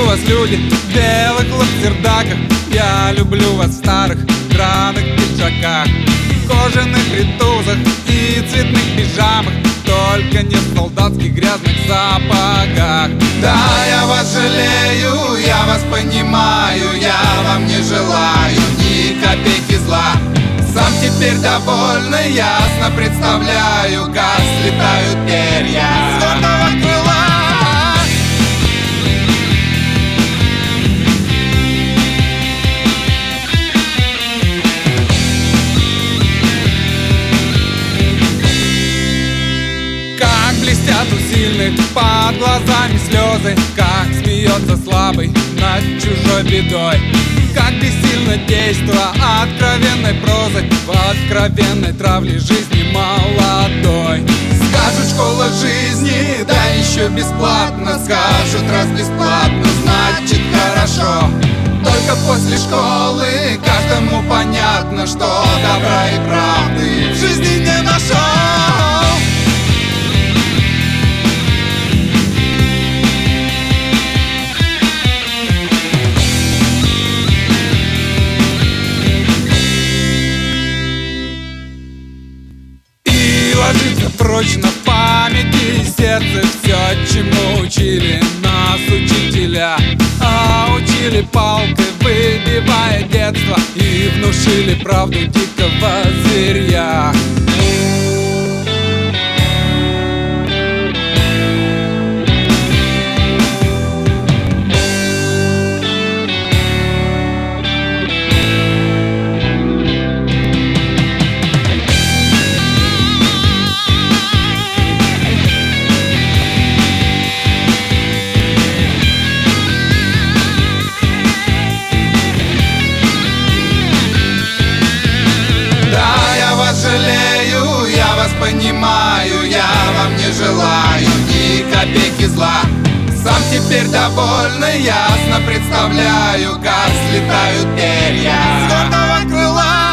вас, люди, в белых лаксердаках. Я люблю вас в старых драных пиджаках, кожаных ритузах и цветных пижамах, только не в солдатских грязных сапогах. Да, я вас жалею, я вас понимаю, я вам не желаю ни копейки зла. Сам теперь довольно ясно представляю, как слетают перья с гордого крыла. Как блестят у сильных под глазами слезы, как смеется слабый над чужой бедой, как бессильно действо откровенной прозы в откровенной травле жизни молодой. Скажут, школа жизни, да еще бесплатно. Скажут, раз бесплатно, значит хорошо. Только после школы каждому понятно, что добра и правды в жизни не нашел. Ложится прочно в памяти и сердце все, чему учили нас учителя. А учили палкой, выбивая детство, и внушили правду дикого зверья. Жалею, я вас понимаю, я вам не желаю ни копейки зла. Сам теперь довольно ясно представляю, как слетают перья с гордого крыла.